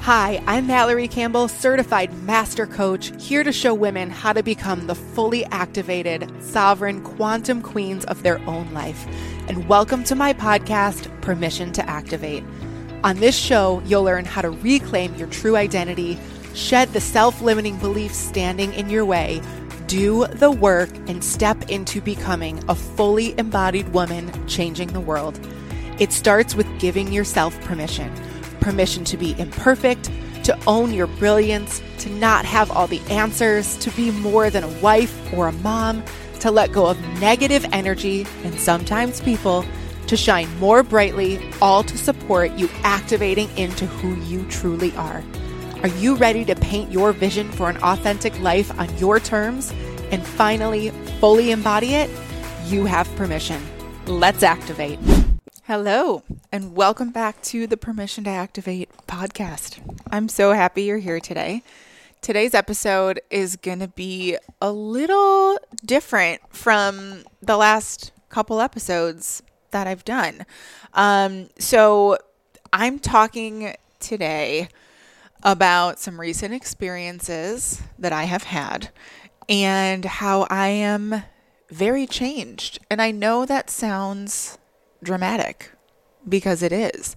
Hi, I'm Mallory Campbell, certified master coach, here to show women how to become the fully activated, sovereign quantum queens of their own life. And welcome to my podcast, Permission to Activate. On this show, you'll learn how to reclaim your true identity, shed the self-limiting beliefs standing in your way, do the work, and step into becoming a fully embodied woman changing the world. It starts with giving yourself permission. Permission to be imperfect, to own your brilliance, to not have all the answers, to be more than a wife or a mom, to let go of negative energy and sometimes people, to shine more brightly, all to support you activating into who you truly are. Are you ready to paint your vision for an authentic life on your terms and finally fully embody it? You have permission. Let's activate. Hello, and welcome back to the Permission to Activate podcast. I'm so happy you're here today. Today's episode is going to be a little different from the last couple episodes that I've done. So I'm talking today about some recent experiences that I have had and how I am very changed. And I know that sounds dramatic because it is.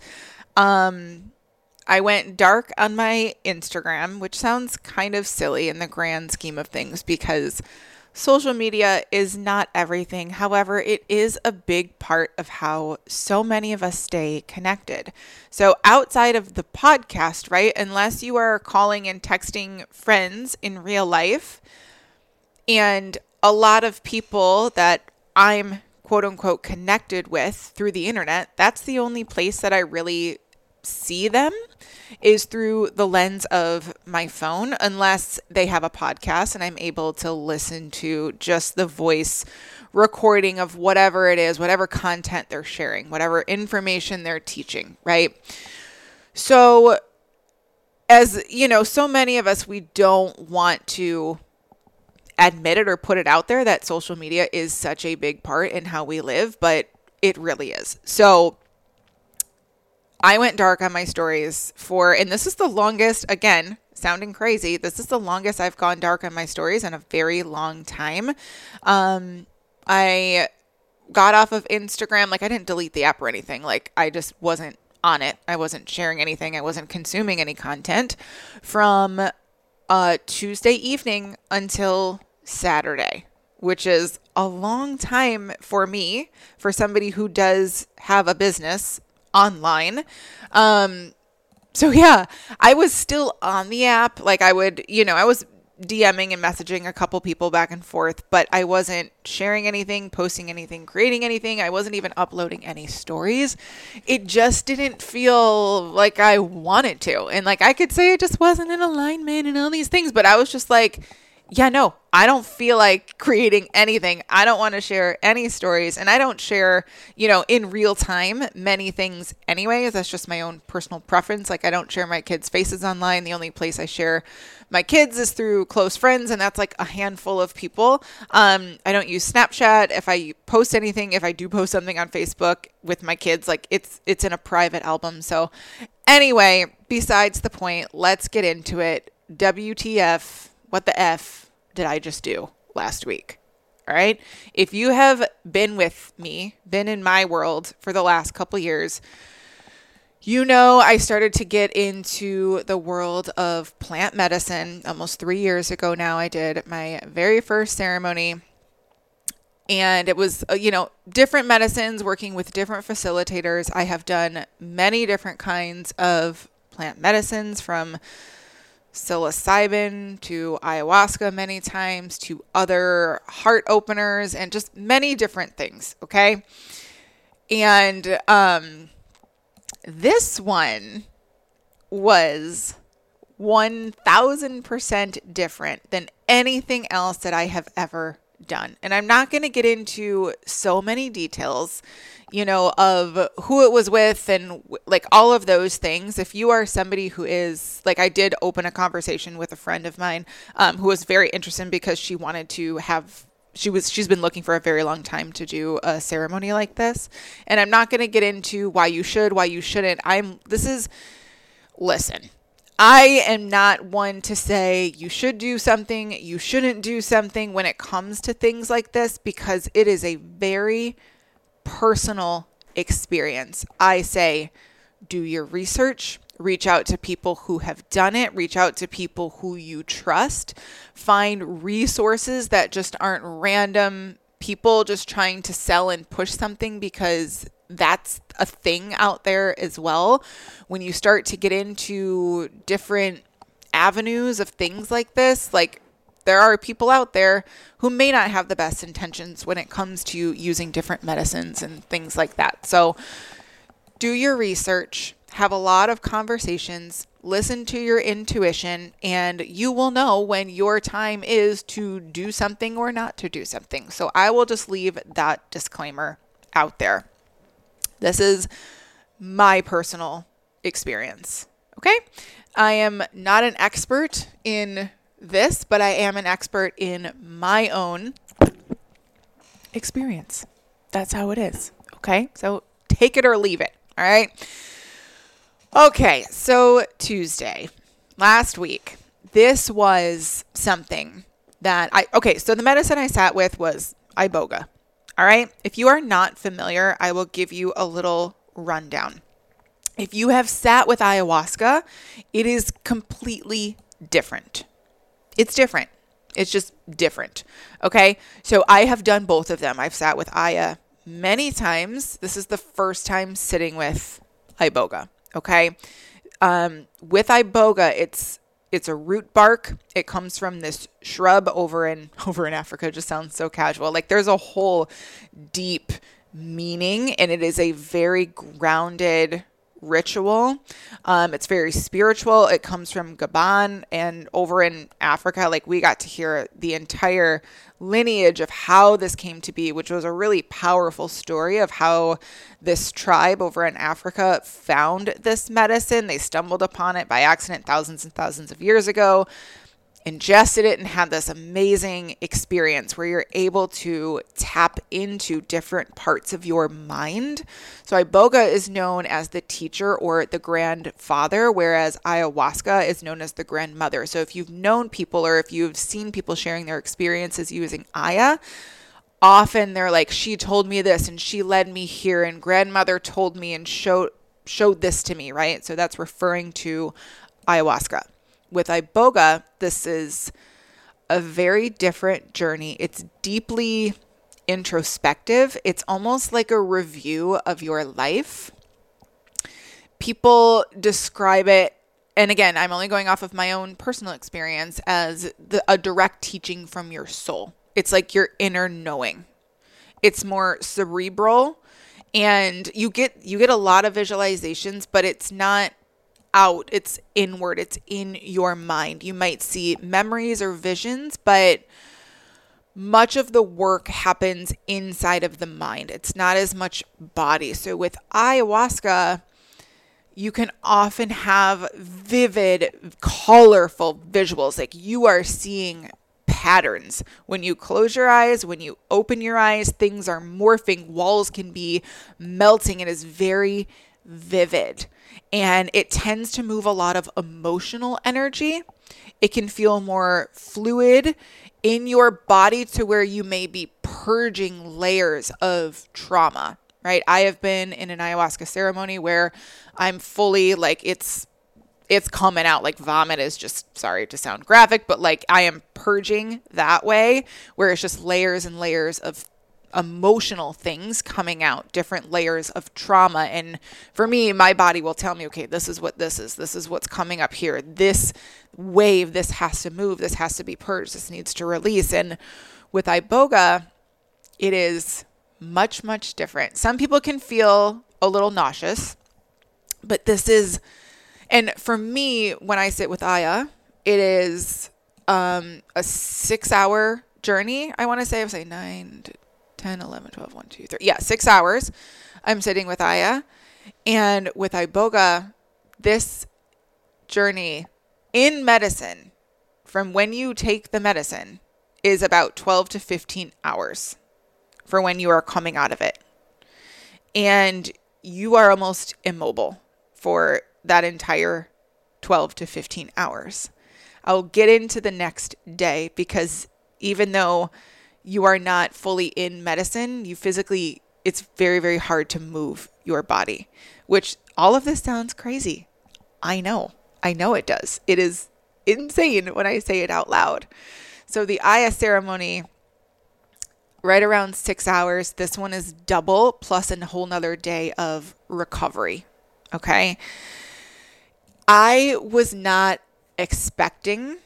I went dark on my Instagram, which sounds kind of silly in the grand scheme of things because social media is not everything. However, it is a big part of how so many of us stay connected. So outside of the podcast, right, unless you are calling and texting friends in real life, and a lot of people that I'm quote unquote connected with through the internet, that's the only place that I really see them is through the lens of my phone, unless they have a podcast and I'm able to listen to just the voice recording of whatever it is, whatever content they're sharing, whatever information they're teaching, right? So as you know, so many of us, we don't want to admit it or put it out there that social media is such a big part in how we live, but it really is. So I went dark on my stories and this is the longest, again, sounding crazy, this is the longest I've gone dark on my stories in a very long time. I got off of Instagram, I didn't delete the app or anything, I just wasn't on it. I wasn't sharing anything. I wasn't consuming any content from Tuesday evening until Saturday, which is a long time for me, for somebody who does have a business online. So yeah, I was still on the app. I was DMing and messaging a couple people back and forth, but I wasn't sharing anything, posting anything, creating anything. I wasn't even uploading any stories. It just didn't feel like I wanted to. And I could say it just wasn't in alignment and all these things, but I was just yeah, no, I don't feel like creating anything. I don't want to share any stories, and I don't share, in real time many things anyways. That's just my own personal preference. I don't share my kids' faces online. The only place I share my kids is through close friends, and that's a handful of people. I don't use Snapchat. If I post anything, if I do post something on Facebook with my kids, it's in a private album. So anyway, besides the point, let's get into it. WTF. What the F did I just do last week? All right. If you have been with me, been in my world for the last couple years, I started to get into the world of plant medicine almost 3 years ago now. I did my very first ceremony, and it was, different medicines, working with different facilitators. I have done many different kinds of plant medicines, from psilocybin to ayahuasca many times, to other heart openers, and just many different things. Okay. And this one was 1000% different than anything else that I have ever done. And I'm not going to get into so many details, of who it was with and all of those things. If you are somebody who is I did open a conversation with a friend of mine, who was very interested because she wanted to have, she's been looking for a very long time to do a ceremony like this. And I'm not going to get into why you should, why you shouldn't. Listen, I am not one to say you should do something, you shouldn't do something when it comes to things like this, because it is a very personal experience. I say, do your research, reach out to people who have done it, reach out to people who you trust, find resources that just aren't random people just trying to sell and push something, because that's a thing out there as well. When you start to get into different avenues of things like this, like there are people out there who may not have the best intentions when it comes to using different medicines and things like that. So do your research, have a lot of conversations, listen to your intuition, and you will know when your time is to do something or not to do something. So I will just leave that disclaimer out there. This is my personal experience. Okay? I am not an expert in this, but I am an expert in my own experience. That's how it is. Okay? So take it or leave it. All right? Okay, so Tuesday, last week, this was something that so the medicine I sat with was iboga. All right. If you are not familiar, I will give you a little rundown. If you have sat with ayahuasca, it is completely different. It's different. It's just different. Okay. So I have done both of them. I've sat with Aya many times. This is the first time sitting with iboga. Okay. With iboga, it's a root bark. It comes from this shrub over in Africa. It just sounds so casual. Like there's a whole deep meaning, and it is a very grounded ritual. It's very spiritual. It comes from Gabon, and over in Africa, like we got to hear the entire lineage of how this came to be, which was a really powerful story of how this tribe over in Africa found this medicine. They stumbled upon it by accident thousands and thousands of years ago, ingested it, and had this amazing experience where you're able to tap into different parts of your mind. So iboga is known as the teacher or the grandfather, whereas ayahuasca is known as the grandmother. So if you've known people or if you've seen people sharing their experiences using Aya, often they're like, she told me this and she led me here and grandmother told me and showed this to me, right? So that's referring to ayahuasca. With iboga, this is a very different journey. It's deeply introspective. It's almost like a review of your life. People describe it, and again, I'm only going off of my own personal experience, as a direct teaching from your soul. It's like your inner knowing. It's more cerebral, and you get a lot of visualizations, but it's not out, it's inward, it's in your mind. You might see memories or visions, but much of the work happens inside of the mind. It's not as much body. So with ayahuasca, you can often have vivid, colorful visuals. Like you are seeing patterns. When you close your eyes, when you open your eyes, things are morphing. Walls can be melting. It is very vivid. And it tends to move a lot of emotional energy. It can feel more fluid in your body to where you may be purging layers of trauma, right? I have been in an ayahuasca ceremony where I'm fully like, it's coming out like vomit is just, sorry to sound graphic, but like I am purging that way, where it's just layers and layers of emotional things coming out, different layers of trauma. And for me, my body will tell me, okay, this is what this is what's coming up here. This wave, this has to move, this has to be purged, this needs to release. And with iboga, it is much, much different. Some people can feel a little nauseous, but this is, and for me, when I sit with Aya, it is a 6-hour journey. I want to say, I would say 9 to 10, 11, 12, 1, 2, 3. Yeah, 6 hours. I'm sitting with Aya. And with iboga, this journey in medicine, from when you take the medicine, is about 12 to 15 hours for when you are coming out of it. And you are almost immobile for that entire 12 to 15 hours. I'll get into the next day because even though you are not fully in medicine, it's very, very hard to move your body, which all of this sounds crazy. I know it does. It is insane when I say it out loud. So the Aya ceremony, right around 6 hours. This one is double plus a whole nother day of recovery. Okay. I was not expecting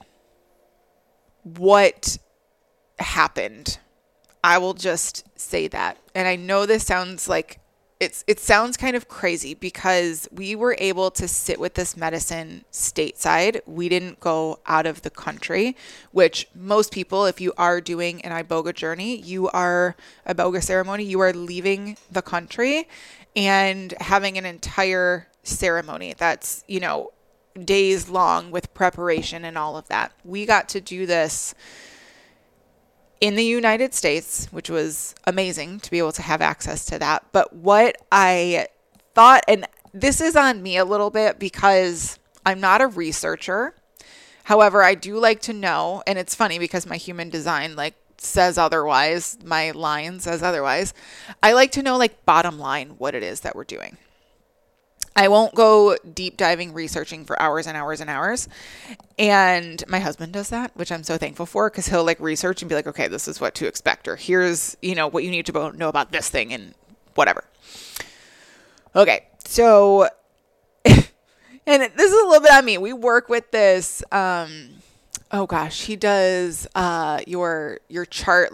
what happened. I will just say that. And I know this sounds like it sounds kind of crazy because we were able to sit with this medicine stateside. We didn't go out of the country, which most people, if you are doing an Iboga journey, Iboga ceremony, you are leaving the country and having an entire ceremony that's, days long with preparation and all of that. We got to do this in the United States, which was amazing to be able to have access to that. But what I thought, and this is on me a little bit because I'm not a researcher. However, I do like to know, and it's funny because my human design says otherwise, my line says otherwise. I like to know bottom line what it is that we're doing. I won't go deep diving researching for hours and hours and hours. And my husband does that, which I'm so thankful for because he'll research and be like, okay, this is what to expect. Or here's, what you need to know about this thing and whatever. Okay. So, and this is a little bit on me. We work with this, oh gosh, he does, your chart,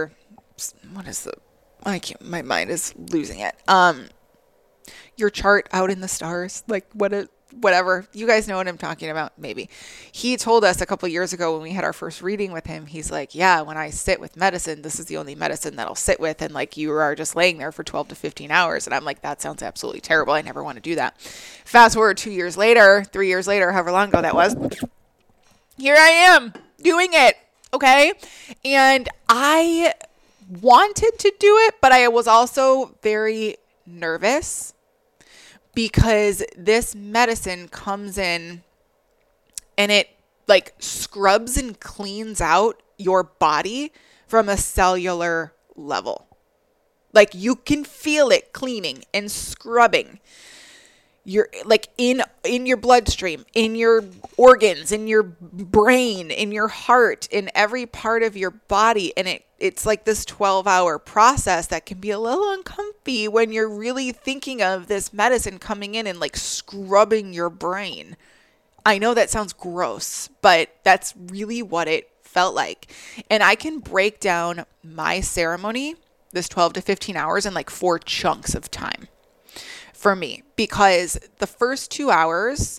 my mind is losing it. Your chart out in the stars, whatever. You guys know what I'm talking about, maybe. He told us a couple of years ago when we had our first reading with him, he's like, yeah, when I sit with medicine, this is the only medicine that I'll sit with. And you are just laying there for 12 to 15 hours. And I'm like, that sounds absolutely terrible. I never want to do that. Fast forward 2 years later, 3 years later, however long ago that was, here I am doing it. Okay. And I wanted to do it, but I was also very nervous because this medicine comes in and it scrubs and cleans out your body from a cellular level. You can feel it cleaning and scrubbing your in your bloodstream, in your organs, in your brain, in your heart, in every part of your body. And it's this 12-hour process that can be a little uncomfy when you're really thinking of this medicine coming in and scrubbing your brain. I know that sounds gross, but that's really what it felt like. And I can break down my ceremony, this 12 to 15 hours, in 4 chunks of time for me, because the first 2 hours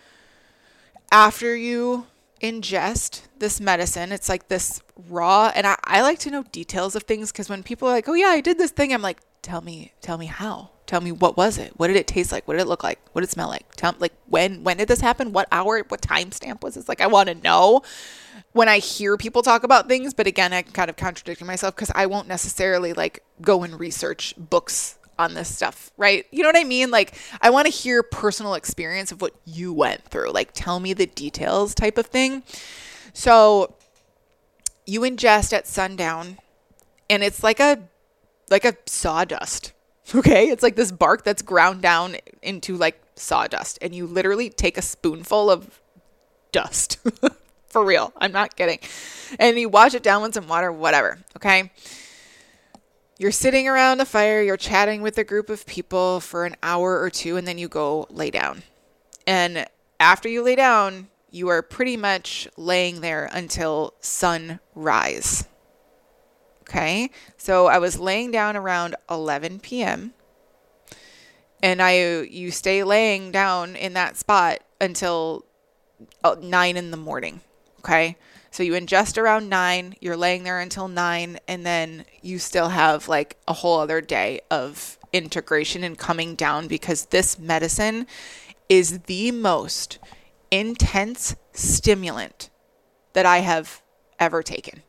after you ingest this medicine, it's this raw, and I like to know details of things because when people are like, oh yeah, I did this thing, I'm like, tell me how, tell me what was it, what did it taste like, what did it look like, what did it smell like, tell me when did this happen, what hour, what time stamp was this, I want to know when I hear people talk about things. But again, I'm kind of contradicting myself because I won't necessarily go and research books on this stuff, right? You know what I mean? I want to hear personal experience of what you went through. Tell me the details type of thing. So you ingest at sundown and it's like a sawdust. Okay. It's this bark that's ground down into sawdust, and you literally take a spoonful of dust for real. I'm not kidding. And you wash it down with some water, whatever. Okay. You're sitting around a fire, you're chatting with a group of people for an hour or two, and then you go lay down. And after you lay down, you are pretty much laying there until sunrise. Okay? So I was laying down around 11 p.m. and you stay laying down in that spot until 9 in the morning. Okay? So you ingest around 9, you're laying there until 9, and then you still have a whole other day of integration and coming down, because this medicine is the most intense stimulant that I have ever taken.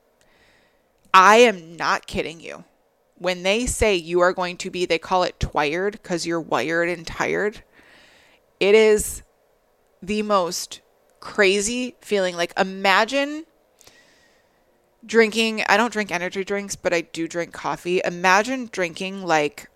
I am not kidding you. When they say you are going to be, they call it twired because you're wired and tired. It is the most crazy feeling. Like, imagine drinking, I don't drink energy drinks, but I do drink coffee. Imagine drinking like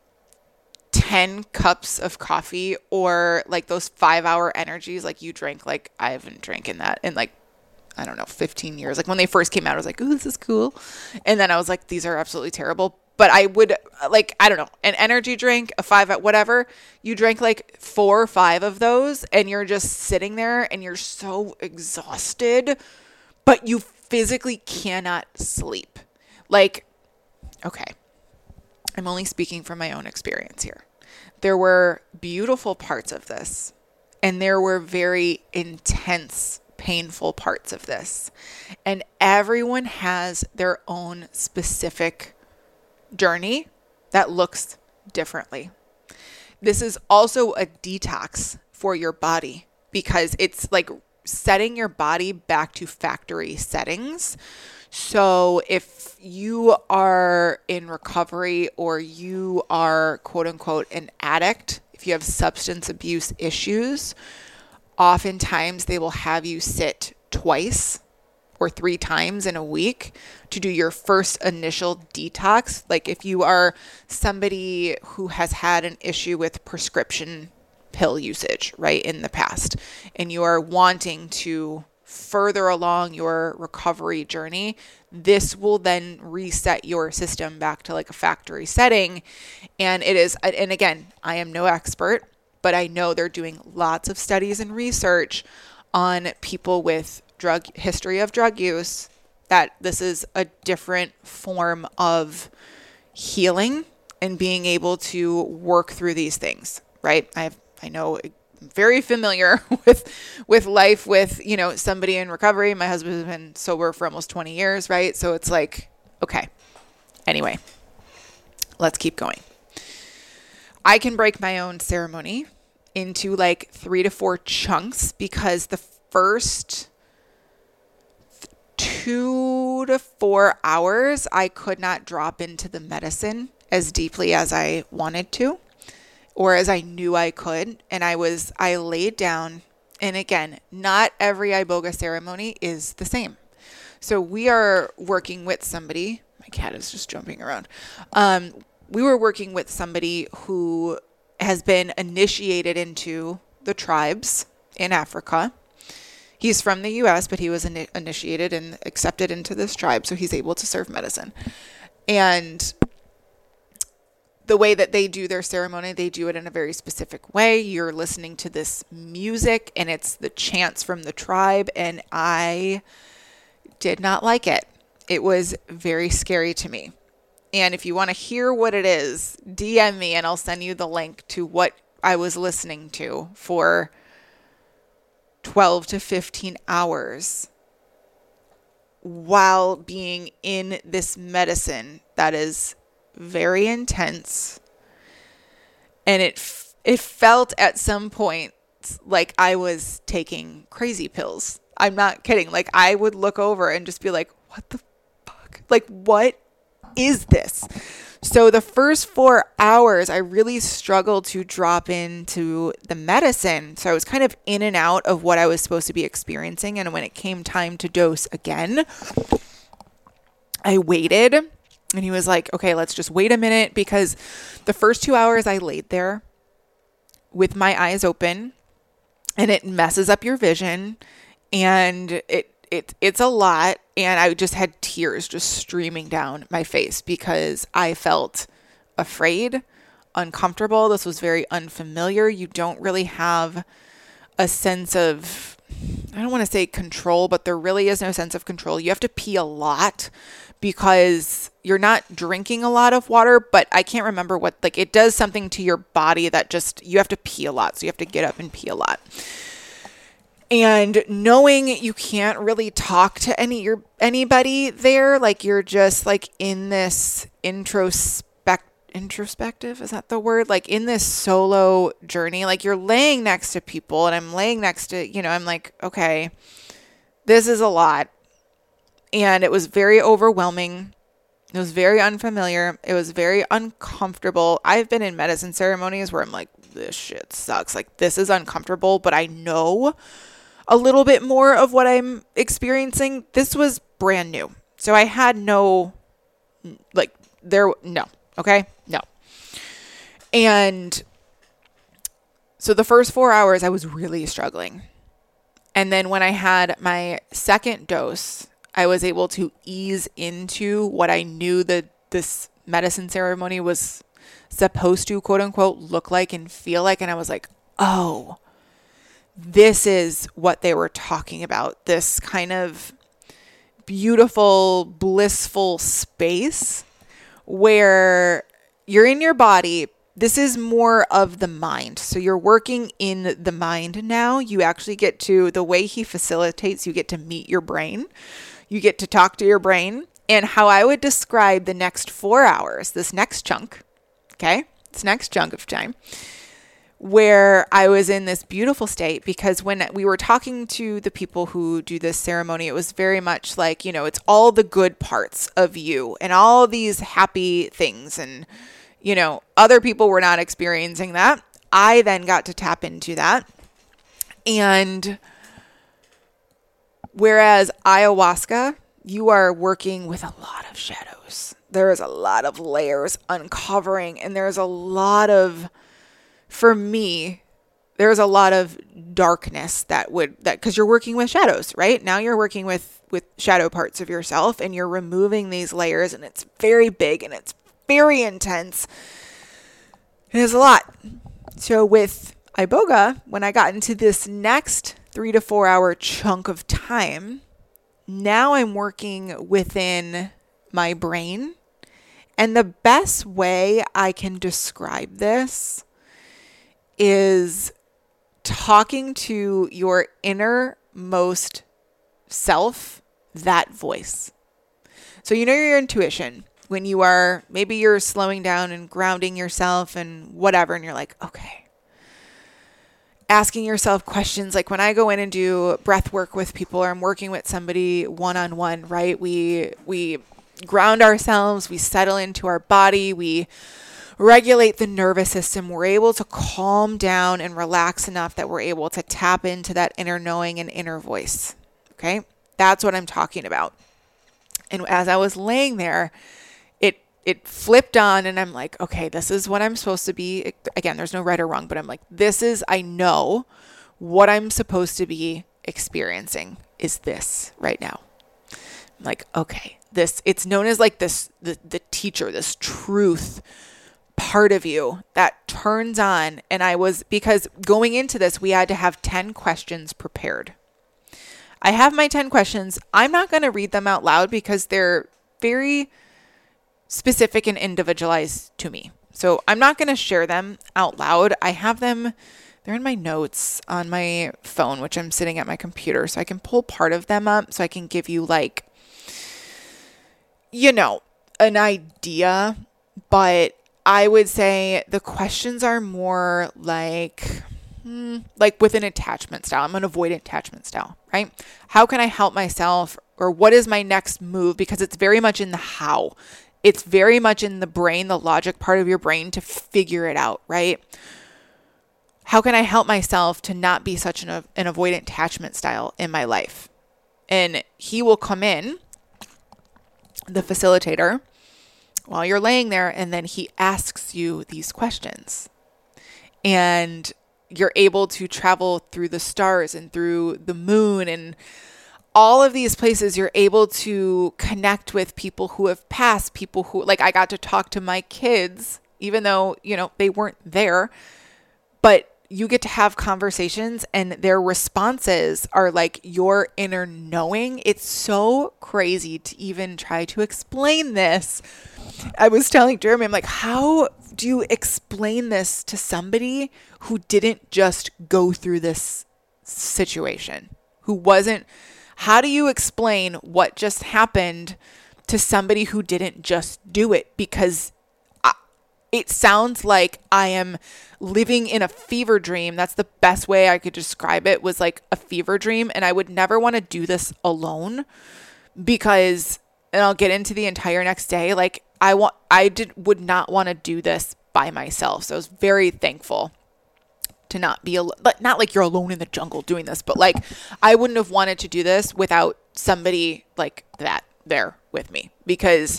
10 cups of coffee, or like those 5-hour energies. Like, you drank, like, I haven't drinking that in like, I don't know, 15 years. Like, when they first came out, I was like, ooh, this is cool. And then I was like, these are absolutely terrible. But I would, like, I don't know, an energy drink, a 5, whatever, you drank like 4 or 5 of those, and you're just sitting there and you're so exhausted, but you physically cannot sleep. Like, okay, I'm only speaking from my own experience here. There were beautiful parts of this, and there were very intense, painful parts of this. And everyone has their own specific journey that looks differently. This is also a detox for your body, because it's like setting your body back to factory settings. So if you are in recovery, or you are quote unquote an addict, if you have substance abuse issues, oftentimes they will have you sit twice or 3 times in a week to do your first initial detox. Like, if you are somebody who has had an issue with prescription pill usage, right, in the past, and you are wanting to further along your recovery journey, this will then reset your system back to like a factory setting. And it is, and again, I am no expert, but I know they're doing lots of studies and research on people with history of drug use, that this is a different form of healing and being able to work through these things, right? I know I'm very familiar with life with, you know, somebody in recovery. My husband has been sober for almost 20 years, right? So it's like, okay. Anyway, let's keep going. I can break my own ceremony into like 3 to 4 chunks, because the first 2 to 4 hours, I could not drop into the medicine as deeply as I wanted to, or as I knew I could. And I laid down, and again, not every iboga ceremony is the same. So we are working with somebody, my cat is just jumping around. We were working with somebody who has been initiated into the tribes in Africa. He's from the US, but he was initiated and accepted into this tribe, so he's able to serve medicine. And the way that they do their ceremony, they do it in a very specific way. You're listening to this music, and it's the chants from the tribe, and I did not like it. It was very scary to me. And if you want to hear what it is, DM me and I'll send you the link to what I was listening to for 12 to 15 hours while being in this medicine that is very intense. And it felt at some point like I was taking crazy pills. I'm not kidding. Like, I would look over and just be like, what the fuck? Like, what is this? So the first 4 hours, I really struggled to drop into the medicine. So I was kind of in and out of what I was supposed to be experiencing. And when it came time to dose again, I waited, and he was like, okay, let's just wait a minute, because the first 2 hours I laid there with my eyes open, and it messes up your vision, and it's a lot. And I just had tears just streaming down my face, because I felt afraid, uncomfortable. This was very unfamiliar. You don't really have a sense of, I don't want to say control, but there really is no sense of control. You have to pee a lot, because you're not drinking a lot of water, but I can't remember what, like, it does something to your body that just, you have to pee a lot. So you have to get up and pee a lot. And knowing you can't really talk to anybody there, like, you're just like in this introspective, is that the word? Like, in this solo journey, like, you're laying next to people, and I'm laying next to, you know, I'm like, okay, this is a lot. And it was very overwhelming. It was very unfamiliar. It was very uncomfortable. I've been in medicine ceremonies where I'm like, this shit sucks. Like, this is uncomfortable, but I know a little bit more of what I'm experiencing. This was brand new. So I had no, okay? No. And so the first 4 hours, I was really struggling. And then when I had my second dose, I was able to ease into what I knew that this medicine ceremony was supposed to, quote unquote, look like and feel like. And I was like, oh, this is what they were talking about. This kind of beautiful, blissful space where you're in your body. This is more of the mind. So you're working in the mind now. You actually get to, the way he facilitates, you get to meet your brain. You get to talk to your brain. And how I would describe the next 4 hours, this next chunk, okay? This next chunk of time, where I was in this beautiful state, because when we were talking to the people who do this ceremony, it was very much like, it's all the good parts of you and all these happy things. And, other people were not experiencing that. I then got to tap into that. And whereas ayahuasca, you are working with a lot of shadows. There is a lot of layers uncovering, and there's a lot of, for me, there's a lot of darkness because you're working with shadows, right? Now you're working with shadow parts of yourself, and you're removing these layers, and it's very big and it's very intense. It is a lot. So with Iboga, when I got into this next 3 to 4 hour chunk of time, now I'm working within my brain. And the best way I can describe this is talking to your innermost self, that voice. So your intuition, when you are, maybe you're slowing down and grounding yourself and whatever, and you're like, okay. Asking yourself questions, like when I go in and do breath work with people, or I'm working with somebody one-on-one, right? We ground ourselves, we settle into our body, we regulate the nervous system. We're able to calm down and relax enough that we're able to tap into that inner knowing and inner voice. Okay? That's what I'm talking about. And as I was laying there, it flipped on, and I'm like, okay, this is what I'm supposed to be. Again, there's no right or wrong, but I'm like, I know what I'm supposed to be experiencing is this right now. I'm like, okay, it's known as like this, the teacher, this truth part of you that turns on. And because going into this, we had to have 10 questions prepared. I have my 10 questions. I'm not going to read them out loud because they're very specific and individualized to me. So I'm not going to share them out loud. I have them, they're in my notes on my phone, which I'm sitting at my computer. So I can pull part of them up so I can give you an idea. But I would say the questions are more like with an attachment style. I'm an avoidant attachment style, right? How can I help myself, or what is my next move? Because it's very much in the how. It's very much in the brain, the logic part of your brain, to figure it out, right? How can I help myself to not be such an avoidant attachment style in my life? And he will come in, the facilitator, while you're laying there, and then he asks you these questions. And you're able to travel through the stars and through the moon and all of these places. You're able to connect with people who have passed, people who, I got to talk to my kids, even though, they weren't there, but you get to have conversations, and their responses are like your inner knowing. It's so crazy to even try to explain this. I was telling Jeremy, I'm like, how do you explain this to somebody who didn't just go through this situation, how do you explain what just happened to somebody who didn't just do it? Because it sounds like I am living in a fever dream. That's the best way I could describe it, was like a fever dream. And I would never want to do this alone, because, and I'll get into the entire next day, would not want to do this by myself. So I was very thankful to not be, but not like you're alone in the jungle doing this, but like I wouldn't have wanted to do this without somebody like that there with me, because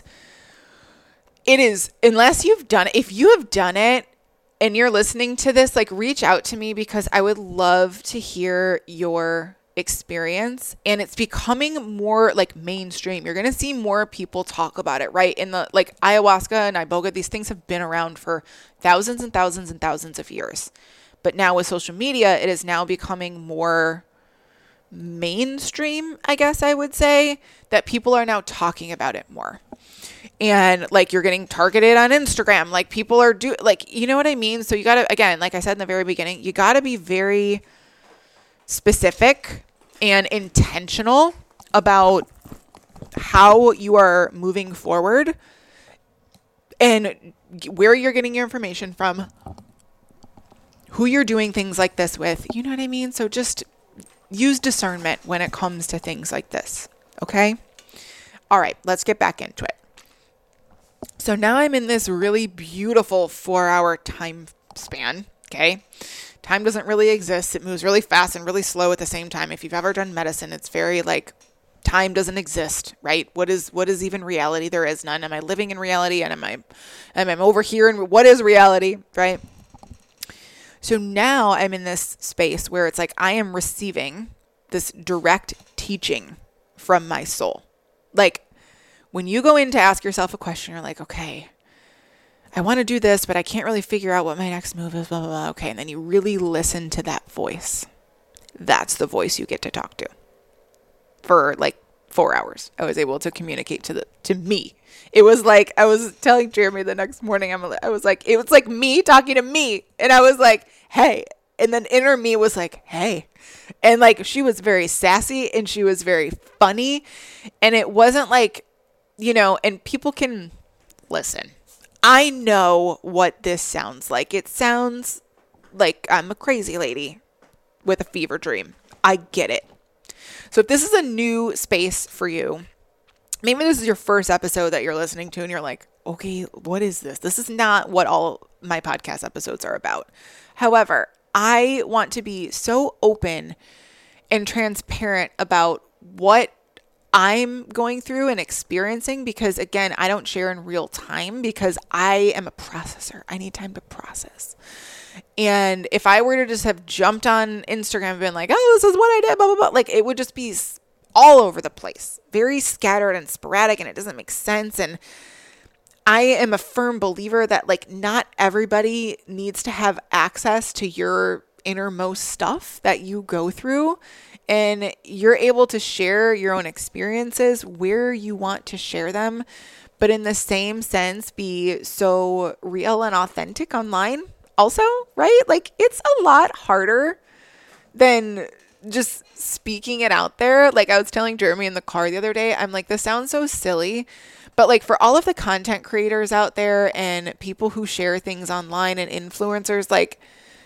it is, unless you've done it, if you have done it and you're listening to this, like reach out to me, because I would love to hear your experience. And it's becoming more like mainstream. You're going to see more people talk about it, right? In the like ayahuasca and iboga, these things have been around for thousands and thousands and thousands of years. But now with social media, it is now becoming more mainstream, I guess I would say, that people are now talking about it more. And like you're getting targeted on Instagram, like people are like, you know what I mean? So you got to, again, like I said in the very beginning, you got to be very specific and intentional about how you are moving forward and where you're getting your information from, who you're doing things like this with. You know what I mean? So just use discernment when it comes to things like this. Okay. All right. Let's get back into it. So now I'm in this really beautiful 4-hour time span. Okay. Time doesn't really exist. It moves really fast and really slow at the same time. If you've ever done medicine, it's very like time doesn't exist, right? What is even reality? There is none. Am I living in reality? And am I over here? And what is reality? Right? So now I'm in this space where it's like I am receiving this direct teaching from my soul. Like when you go in to ask yourself a question, you're like, okay, I want to do this, but I can't really figure out what my next move is, blah, blah, blah. Okay. And then you really listen to that voice. That's the voice you get to talk to. For like 4 hours, I was able to communicate to me. It was like, I was telling Jeremy the next morning, I was like, it was like me talking to me. And I was like, hey. And then inner me was like, hey. And like, she was very sassy and she was very funny. And it wasn't like, you know, and people can listen. I know what this sounds like. It sounds like I'm a crazy lady with a fever dream. I get it. So if this is a new space for you, maybe this is your first episode that you're listening to and you're like, okay, what is this? This is not what all my podcast episodes are about. However, I want to be so open and transparent about what I'm going through and experiencing, because again, I don't share in real time because I am a processor. I need time to process. And if I were to just have jumped on Instagram and been like, oh, this is what I did, blah, blah, blah, like it would just be all over the place, very scattered and sporadic, and it doesn't make sense. And I am a firm believer that like not everybody needs to have access to your innermost stuff that you go through. And you're able to share your own experiences where you want to share them, but in the same sense, be so real and authentic online also, right? Like it's a lot harder than just speaking it out there. Like I was telling Jeremy in the car the other day, I'm like, this sounds so silly, but like for all of the content creators out there and people who share things online and influencers, like,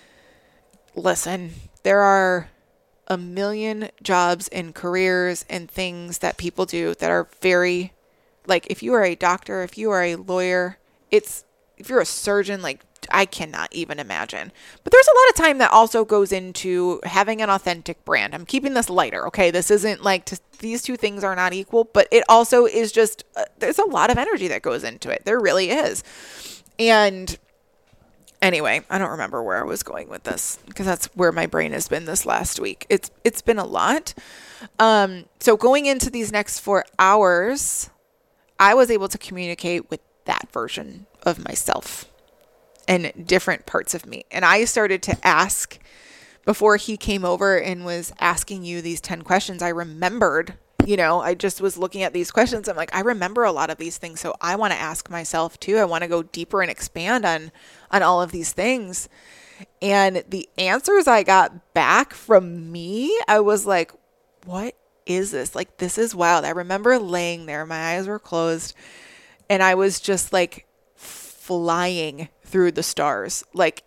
listen, there are a million jobs and careers and things that people do that are very, like, if you are a doctor, if you are a lawyer, if you're a surgeon, like, I cannot even imagine. But there's a lot of time that also goes into having an authentic brand. I'm keeping this lighter, okay? This isn't like, these two things are not equal, but it also is just, there's a lot of energy that goes into it. There really is. And anyway, I don't remember where I was going with this because that's where my brain has been this last week. It's been a lot. So going into these next 4 hours, I was able to communicate with that version of myself and different parts of me. And I started to ask, before he came over and was asking you these 10 questions, I remembered, you know, I just was looking at these questions. I'm like, I remember a lot of these things. So I want to ask myself too. I want to go deeper and expand on all of these things. And the answers I got back from me, I was like, what is this? Like, this is wild. I remember laying there, my eyes were closed, and I was just like flying through the stars. Like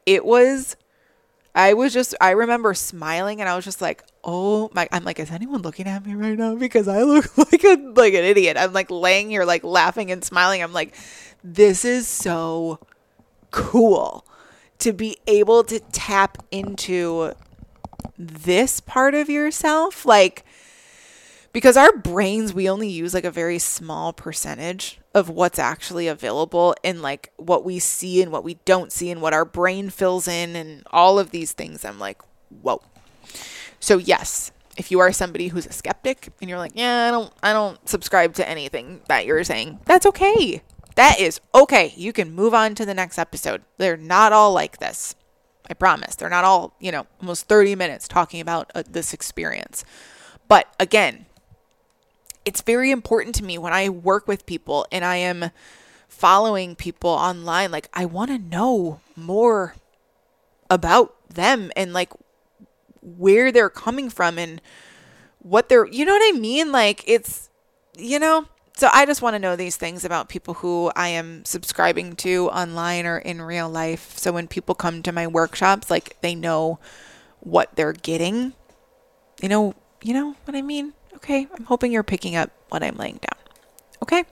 I remember smiling and I was just like, oh my, I'm like, is anyone looking at me right now? Because I look like an idiot. I'm like laying here, like laughing and smiling. I'm like, this is so cool to be able to tap into this part of yourself, like, because our brains, we only use like a very small percentage of what's actually available and like what we see and what we don't see and what our brain fills in and all of these things. I'm like, whoa. So yes, if you are somebody who's a skeptic and you're like, yeah, I don't subscribe to anything that you're saying, that's okay. That is okay. You can move on to the next episode. They're not all like this. I promise. They're not all, almost 30 minutes talking about this experience. But again, it's very important to me when I work with people and I am following people online. Like, I want to know more about them and like where they're coming from and what they're, you know what I mean? Like, it's, so I just want to know these things about people who I am subscribing to online or in real life. So when people come to my workshops, like, they know what they're getting. You know what I mean? Okay. I'm hoping you're picking up what I'm laying down. Okay.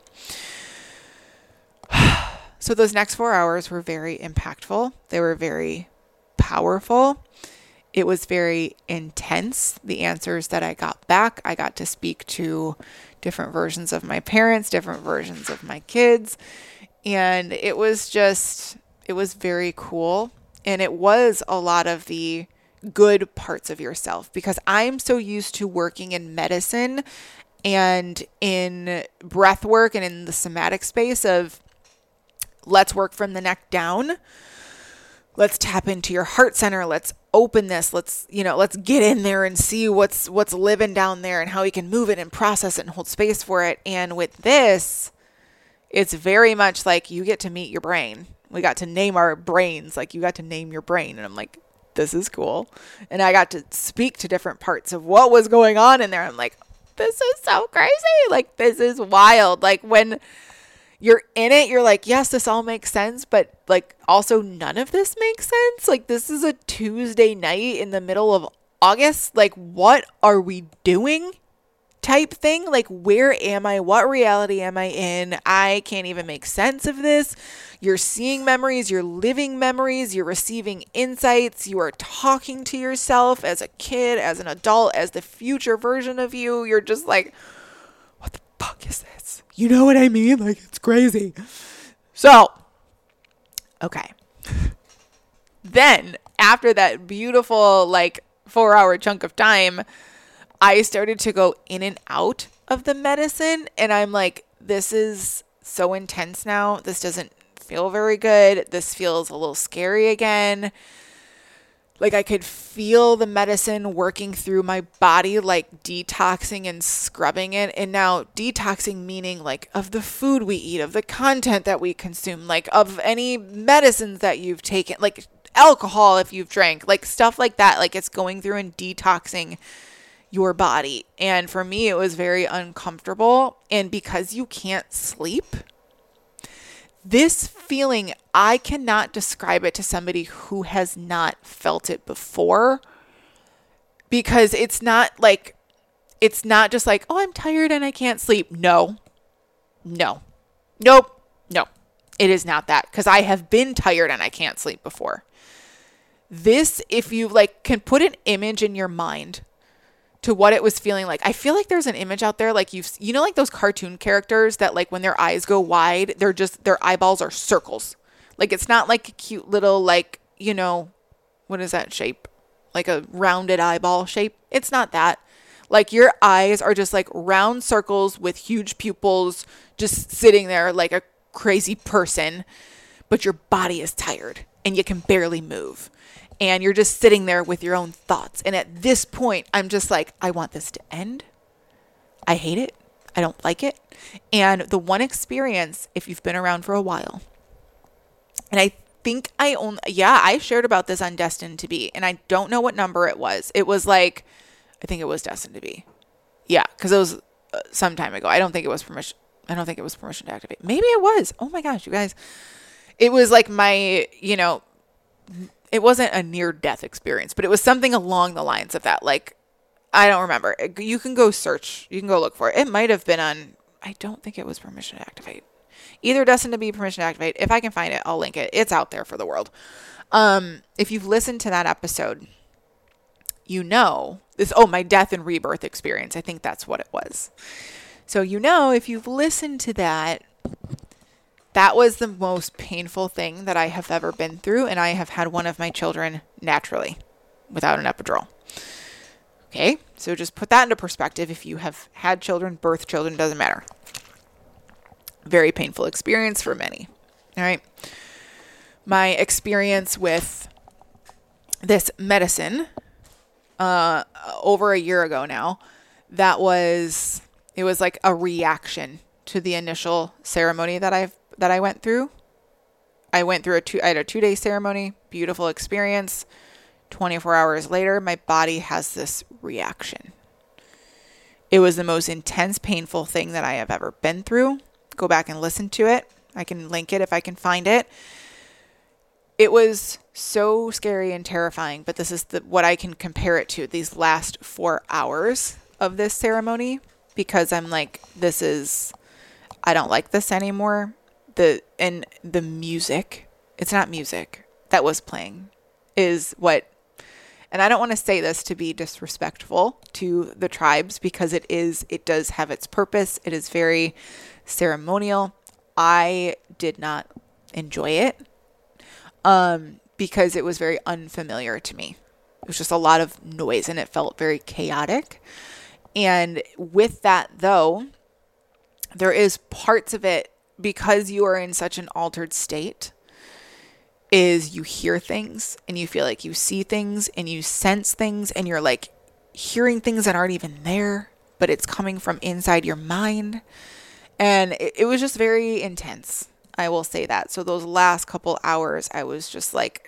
So those next 4 hours were very impactful. They were very powerful. It was very intense. The answers that I got back, I got to speak to different versions of my parents, different versions of my kids. And it was very cool. And it was a lot of the good parts of yourself, because I'm so used to working in medicine and in breath work and in the somatic space of let's work from the neck down. Let's tap into your heart center. Let's open this. Let's get in there and see what's living down there and how we can move it and process it and hold space for it. And with this, it's very much like you get to meet your brain. We got to name our brains. Like, you got to name your brain. And I'm like, this is cool. And I got to speak to different parts of what was going on in there. I'm like, this is so crazy. Like, this is wild. Like, when you're in it, you're like, yes, this all makes sense, but like also none of this makes sense. Like, this is a Tuesday night in the middle of August. Like, what are we doing? Type thing. Like, where am I? What reality am I in? I can't even make sense of this. You're seeing memories, you're living memories, you're receiving insights, you are talking to yourself as a kid, as an adult, as the future version of you. You're just like, what the fuck is this? You know what I mean? Like, it's crazy. So, okay. Then, after that beautiful, 4-hour chunk of time, I started to go in and out of the medicine. And I'm like, this is so intense now. This doesn't feel very good. This feels a little scary again. Like, I could feel the medicine working through my body, like detoxing and scrubbing it. And now detoxing meaning like of the food we eat, of the content that we consume, like of any medicines that you've taken, like alcohol if you've drank, like stuff like that. Like, it's going through and detoxing your body. And for me, it was very uncomfortable. And because you can't sleep, this feeling, I cannot describe it to somebody who has not felt it before, because it's not just like, oh, I'm tired and I can't sleep. No. It is not that, because I have been tired and I can't sleep before. This, if you can put an image in your mind to what it was feeling like. I feel like there's an image out there, like like those cartoon characters that like when their eyes go wide, their eyeballs are circles. Like, it's not like a cute little, what is that shape? Like a rounded eyeball shape. It's not that. Like, your eyes are just like round circles with huge pupils, just sitting there like a crazy person, but your body is tired and you can barely move. And you're just sitting there with your own thoughts. And at this point, I'm just like, I want this to end. I hate it. I don't like it. And the one experience, if you've been around for a while, and I think I shared about this on Destined to Be. And I don't know what number it was. It was I think it was Destined to Be. Yeah, because it was some time ago. I don't think it was Permission to Activate. Maybe it was. Oh my gosh, you guys. It was like my, it wasn't a near-death experience, but it was something along the lines of that. Like, I don't remember. You can go search. You can go look for it. It might have been on, I don't think it was Permission to Activate. Either Destined to Be, Permission to Activate. If I can find it, I'll link it. It's out there for the world. If you've listened to that episode, you know this. Oh, my death and rebirth experience. I think that's what it was. So, if you've listened to that, that was the most painful thing that I have ever been through. And I have had one of my children naturally without an epidural. Okay. So just put that into perspective. If you have had children, birth children, doesn't matter. Very painful experience for many. All right. My experience with this medicine, over a year ago now, it was like a reaction to the initial ceremony that I went through. I had a 2-day ceremony, beautiful experience. 24 hours later, my body has this reaction. It was the most intense, painful thing that I have ever been through. Go back and listen to it. I can link it if I can find it. It was so scary and terrifying, but this is what I can compare it to, these last 4 hours of this ceremony, because I'm like, I don't like this anymore. The music, it's not music that was playing, is what, and I don't want to say this to be disrespectful to the tribes, because it does have its purpose. It is very ceremonial. I did not enjoy it, because it was very unfamiliar to me. It was just a lot of noise and it felt very chaotic. And with that though, there is parts of it, because you are in such an altered state, is you hear things and you feel like you see things and you sense things and you're like hearing things that aren't even there, but it's coming from inside your mind. And it was just very intense. I will say that. So those last couple hours, I was just like,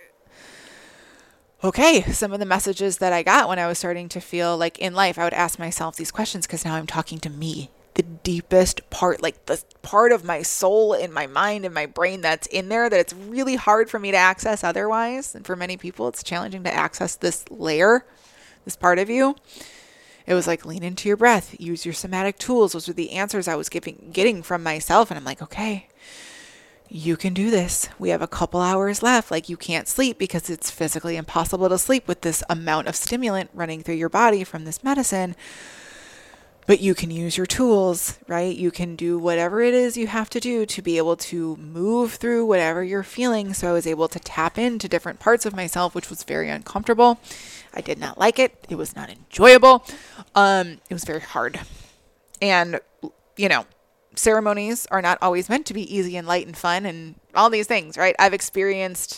okay, some of the messages that I got when I was starting to feel like in life, I would ask myself these questions, because now I'm talking to me. The deepest part, like the part of my soul and my mind and my brain that's in there, that it's really hard for me to access otherwise. And for many people, it's challenging to access this layer, this part of you. It was like, lean into your breath, use your somatic tools. Those were the answers I was getting from myself. And I'm like, okay, you can do this. We have a couple hours left. Like, you can't sleep because it's physically impossible to sleep with this amount of stimulant running through your body from this medicine. But you can use your tools, right? You can do whatever it is you have to do to be able to move through whatever you're feeling. So I was able to tap into different parts of myself, which was very uncomfortable. I did not like it. It was not enjoyable. It was very hard. And, ceremonies are not always meant to be easy and light and fun and all these things, right? I've experienced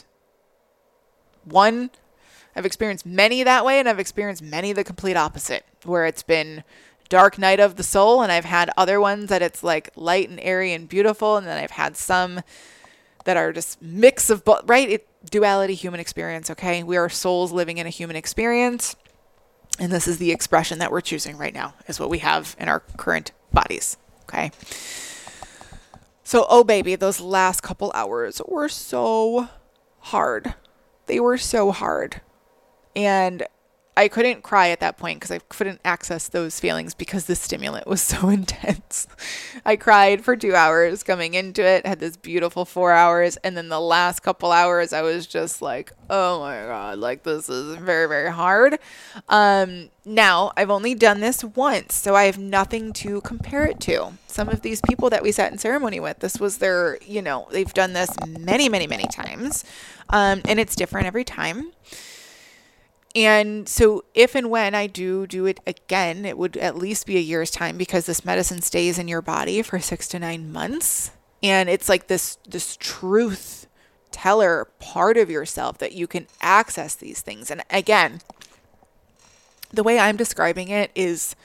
many that way, and I've experienced many the complete opposite, where it's been dark night of the soul, and I've had other ones that it's like light and airy and beautiful, and then I've had some that are just mix of both, right? Duality, human experience, okay? We are souls living in a human experience, and this is the expression that we're choosing right now, is what we have in our current bodies, okay? So, oh baby, those last couple hours were so hard. They were so hard. And I couldn't cry at that point because I couldn't access those feelings because the stimulant was so intense. I cried for 2 hours coming into it, had this beautiful 4 hours. And then the last couple hours, I was just like, oh my God, like this is very, very hard. Now I've only done this once, so I have nothing to compare it to. Some of these people that we sat in ceremony with, this was their, they've done this many, many, many times. And it's different every time. And so if and when I do it again, it would at least be a year's time, because this medicine stays in your body for 6 to 9 months. And it's like this truth teller part of yourself that you can access these things. And again, the way I'm describing it is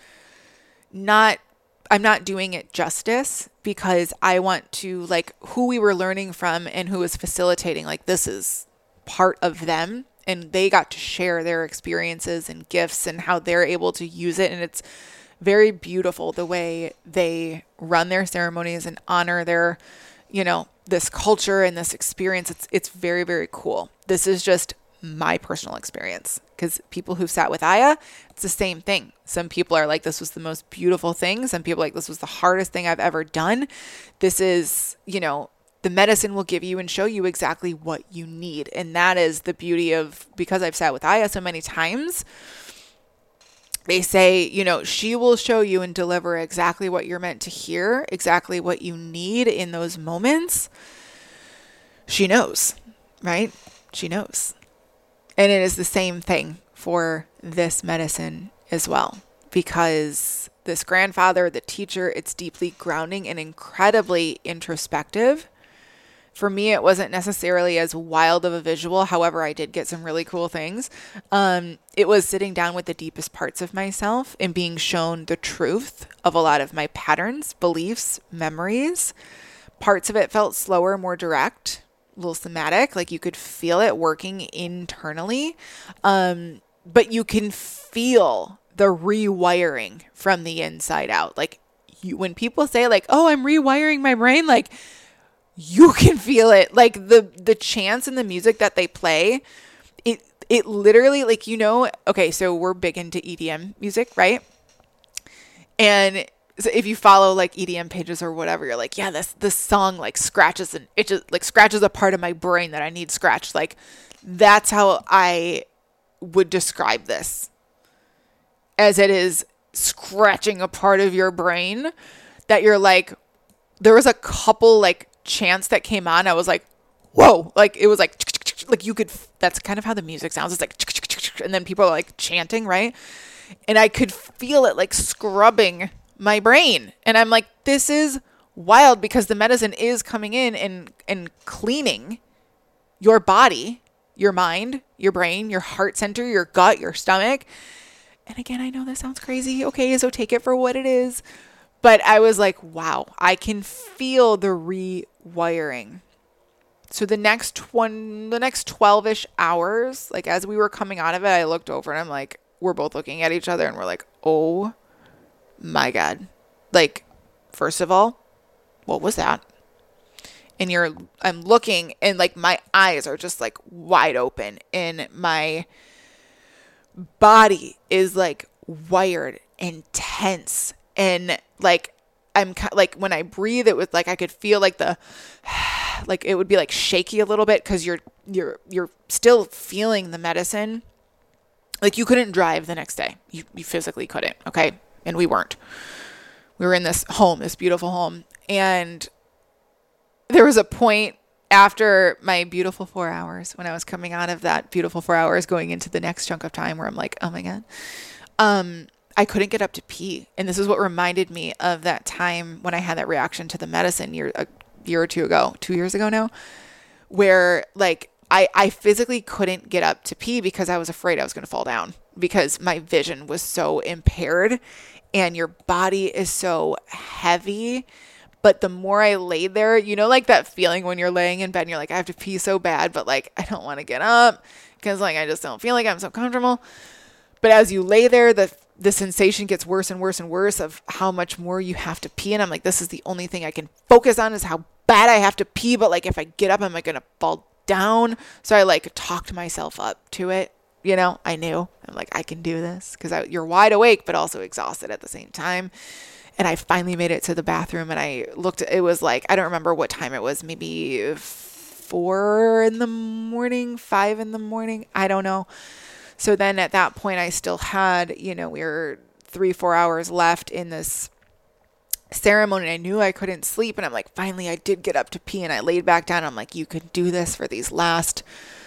I'm not doing it justice, because I want to, like, who we were learning from and who was facilitating, like, this is part of them. And they got to share their experiences and gifts and how they're able to use it. And it's very beautiful the way they run their ceremonies and honor their, this culture and this experience. It's very, very cool. This is just my personal experience, because people who've sat with Aya, it's the same thing. Some people are like, this was the most beautiful thing. Some people are like, this was the hardest thing I've ever done. This is, the medicine will give you and show you exactly what you need. And that is the beauty of, because I've sat with Aya so many times, they say, she will show you and deliver exactly what you're meant to hear, exactly what you need in those moments. She knows, right? She knows. And it is the same thing for this medicine as well, because this grandfather, the teacher, it's deeply grounding and incredibly introspective. For me, it wasn't necessarily as wild of a visual. However, I did get some really cool things. It was sitting down with the deepest parts of myself and being shown the truth of a lot of my patterns, beliefs, memories. Parts of it felt slower, more direct, a little somatic, like you could feel it working internally. But you can feel the rewiring from the inside out. Like when people say like, oh, I'm rewiring my brain, like you can feel it. Like the chants and the music that they play, it literally, like, okay, so we're big into EDM music, right? And so if you follow like EDM pages or whatever, you're like, yeah, this song like scratches and it just like scratches a part of my brain that I need scratched. Like that's how I would describe this, as it is scratching a part of your brain that you're like, there was a couple like chants that came on. I was like, whoa, like it was like you could, that's kind of how the music sounds. It's like, and then people are like chanting, right? And I could feel it like scrubbing my brain. And I'm like, this is wild, because the medicine is coming in and cleaning your body, your mind, your brain, your heart center, your gut, your stomach. And again, I know this sounds crazy. Okay, so take it for what it is. But I was like, wow, I can feel the rewiring. So the next 12-ish hours, like as we were coming out of it, I looked over and I'm like, we're both looking at each other and we're like, oh my God. Like, first of all, what was that? And I'm looking and like my eyes are just like wide open and my body is like wired and tense. And like, I'm like, when I breathe, it was like, I could feel like like it would be like shaky a little bit, because you're still feeling the medicine. Like you couldn't drive the next day. You physically couldn't. Okay. And we weren't. We were in this beautiful home. And there was a point after my beautiful 4 hours, when I was coming out of that beautiful 4 hours going into the next chunk of time, where I'm like, oh my God, I couldn't get up to pee. And this is what reminded me of that time when I had that reaction to the medicine a year or 2 years ago now, where like I physically couldn't get up to pee because I was afraid I was going to fall down, because my vision was so impaired and your body is so heavy. But the more I laid there, like that feeling when you're laying in bed and you're like, I have to pee so bad, but like, I don't want to get up because like, I just don't feel like I'm so comfortable. But as you lay there, the sensation gets worse and worse and worse of how much more you have to pee. And I'm like, this is the only thing I can focus on, is how bad I have to pee. But like, if I get up, am I going to fall down? So I like talked myself up to it. I knew, I'm like, I can do this, because you're wide awake, but also exhausted at the same time. And I finally made it to the bathroom and I looked, it was like, I don't remember what time it was, maybe 4 a.m, 5 a.m. I don't know. So then at that point I still had, we were 3-4 hours left in this ceremony. I knew I couldn't sleep. And I'm like, finally I did get up to pee, and I laid back down. I'm like, you can do this for these last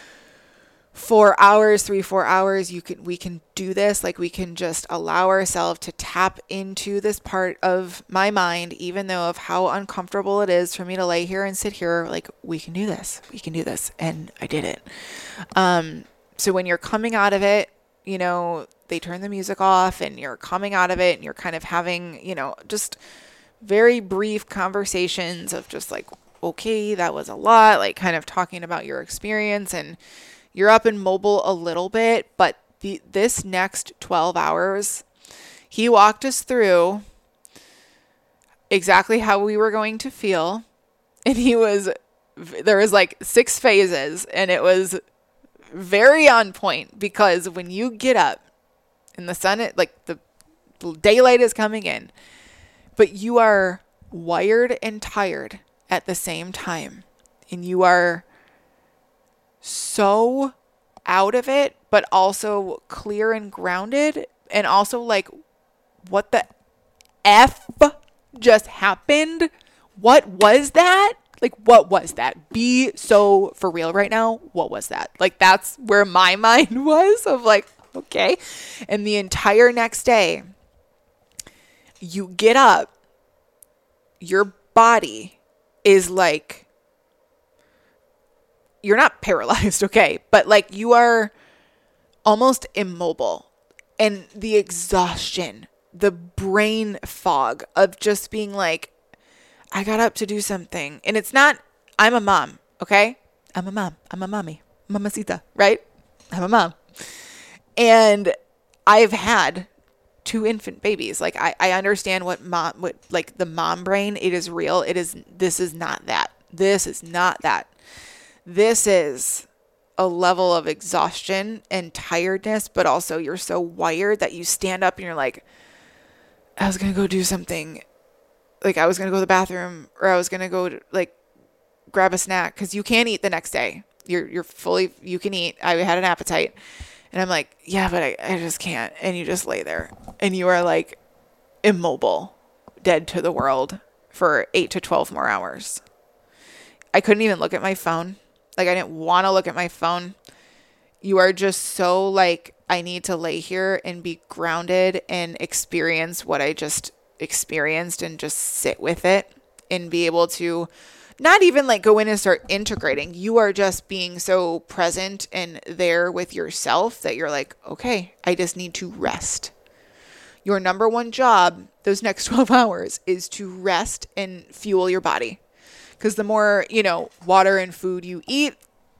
4 hours, 3-4 hours. We can do this. Like, we can just allow ourselves to tap into this part of my mind, even though of how uncomfortable it is for me to lay here and sit here. Like, we can do this. We can do this. And I did it. So when you're coming out of it, they turn the music off and you're coming out of it and you're kind of having, just very brief conversations of just like, okay, that was a lot, like kind of talking about your experience, and you're up and mobile a little bit. But this next 12 hours, he walked us through exactly how we were going to feel. And there was like 6 phases, and it was very on point, because when you get up and the sun, like the daylight is coming in, but you are wired and tired at the same time, and you are so out of it, but also clear and grounded, and also like, what the F just happened? What was that? Like, what was that? Be so for real right now. What was that? Like, that's where my mind was, of like, okay. And the entire next day, you get up, your body is like, you're not paralyzed, okay, but like you are almost immobile. And the exhaustion, the brain fog of just being like, I got up to do something. And it's not, I'm a mom, okay? I'm a mom. I'm a mommy. Mamacita, right? I'm a mom. And I've had 2 infant babies. Like, I understand what like the mom brain, it is real. This is not that. This is not that. This is a level of exhaustion and tiredness, but also you're so wired that you stand up and you're like, I was going to go do something. Like, I was going to go to the bathroom, or I was going to go like grab a snack, because you can't eat the next day. You're fully, you can eat. I had an appetite, and I'm like, yeah, but I just can't. And you just lay there and you are like immobile, dead to the world for 8 to 12 more hours. I couldn't even look at my phone. Like, I didn't want to look at my phone. You are just so like, I need to lay here and be grounded and experience what I just experienced, and just sit with it and be able to not even like go in and start integrating. You are just being so present and there with yourself that you're like, okay, I just need to rest. Your number one job those next 12 hours is to rest and fuel your body. Because the more, water and food you eat,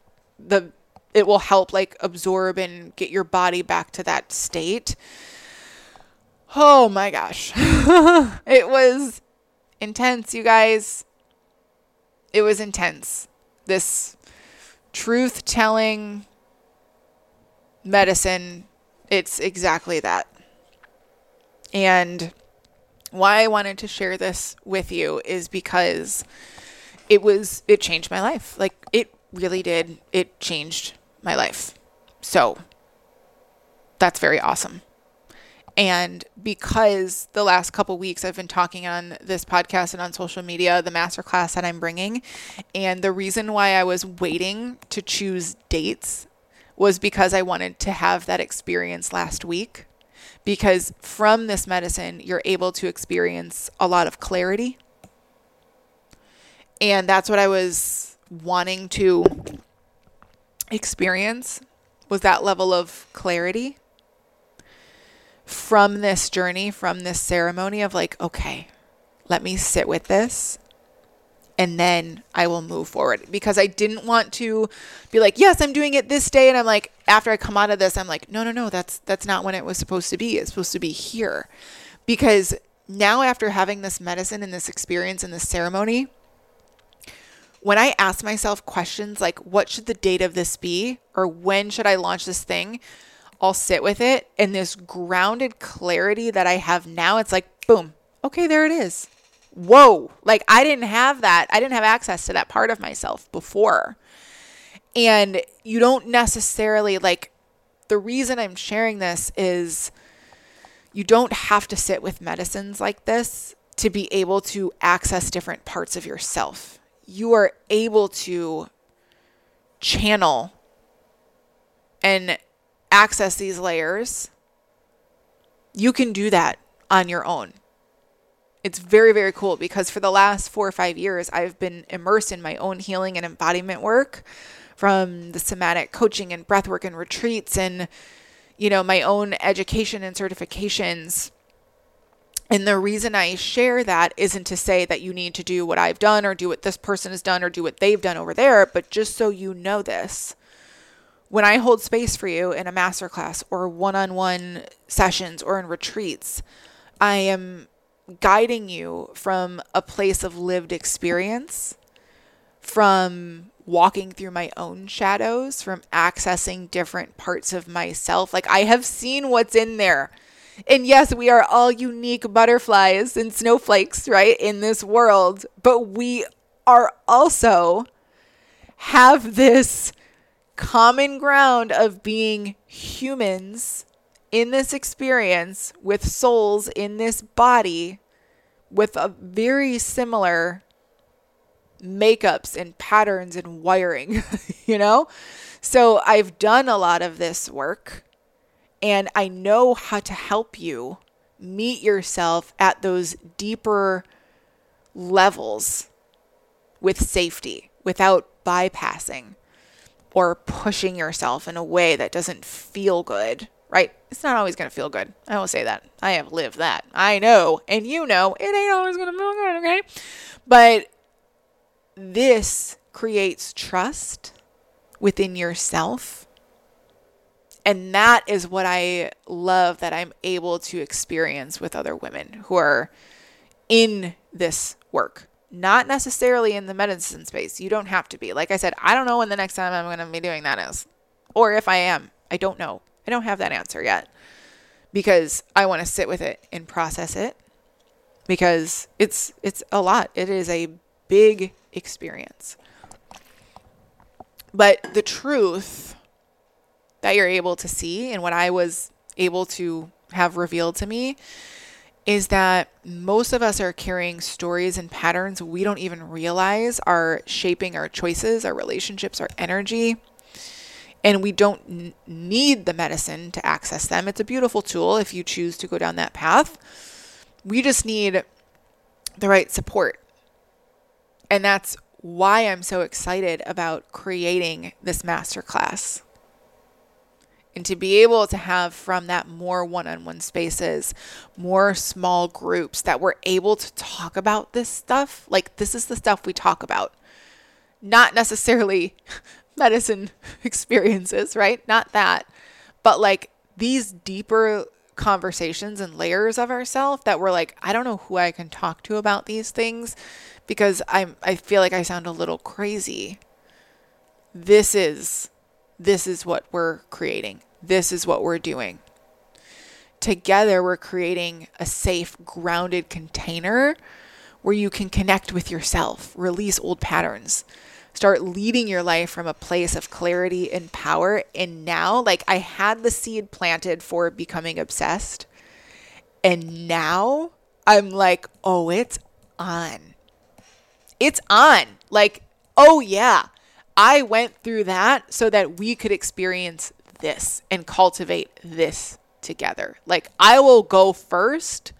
it will help like absorb and get your body back to that state. Oh my gosh. It was intense, you guys. It was intense. This truth-telling medicine, it's exactly that. And why I wanted to share this with you is because it changed my life. Like, it really did. It changed my life. So that's very awesome. And because the last couple weeks I've been talking on this podcast and on social media, the masterclass that I'm bringing, and the reason why I was waiting to choose dates was because I wanted to have that experience last week. Because from this medicine, you're able to experience a lot of clarity. And that's what I was wanting to experience, was that level of clarity from this journey, from this ceremony of like, okay, let me sit with this and then I will move forward. Because I didn't want to be like, yes, I'm doing it this day. And I'm like, after I come out of this, I'm like, no, that's not when it was supposed to be. It's supposed to be here. Because now, after having this medicine and this experience and this ceremony, when I ask myself questions like, what should the date of this be? Or when should I launch this thing? I'll sit with it, and this grounded clarity that I have now, it's like, boom, okay, there it is. Whoa. Like, I didn't have that. I didn't have access to that part of myself before. And you don't necessarily, like, the reason I'm sharing this is you don't have to sit with medicines like this to be able to access different parts of yourself. You are able to channel and access these layers. You can do that on your own. It's very, very cool, because for the last 4 or 5 years, I've been immersed in my own healing and embodiment work, from the somatic coaching and breathwork and retreats and, my own education and certifications. And the reason I share that isn't to say that you need to do what I've done or do what this person has done or do what they've done over there, but just so you know this. When I hold space for you in a masterclass or one-on-one sessions or in retreats, I am guiding you from a place of lived experience, from walking through my own shadows, from accessing different parts of myself. Like, I have seen what's in there. And yes, we are all unique butterflies and snowflakes, right, in this world. But we are also have this common ground of being humans in this experience with souls in this body with a very similar makeups and patterns and wiring, you know? So I've done a lot of this work, and I know how to help you meet yourself at those deeper levels with safety without bypassing or pushing yourself in a way that doesn't feel good, right? It's not always going to feel good. I will say that. I have lived that. I know, and you know, it ain't always going to feel good, okay? But this creates trust within yourself. And that is what I love that I'm able to experience with other women who are in this work. Not necessarily in the medicine space. You don't have to be. Like I said, I don't know when the next time I'm going to be doing that is. Or if I am, I don't know. I don't have that answer yet. Because I want to sit with it and process it. Because it's a lot. It is a big experience. But the truth that you're able to see, and what I was able to have revealed to me, is that most of us are carrying stories and patterns we don't even realize are shaping our choices, our relationships, our energy. And we don't need the medicine to access them. It's a beautiful tool if you choose to go down that path. We just need the right support. And that's why I'm so excited about creating this masterclass. And to be able to have from that more one-on-one spaces, more small groups that we're able to talk about this stuff. Like, this is the stuff we talk about. Not necessarily medicine experiences, right? Not that. But like these deeper conversations and layers of ourselves that we're like, I don't know who I can talk to about these things because I feel like I sound a little crazy. This is what we're creating. This is what we're doing. Together, we're creating a safe, grounded container where you can connect with yourself, release old patterns, start leading your life from a place of clarity and power. And now, like, I had the seed planted for becoming obsessed. And now I'm like, oh, it's on. It's on. Like, oh yeah. I went through that so that we could experience this and cultivate this together. Like, I will go first.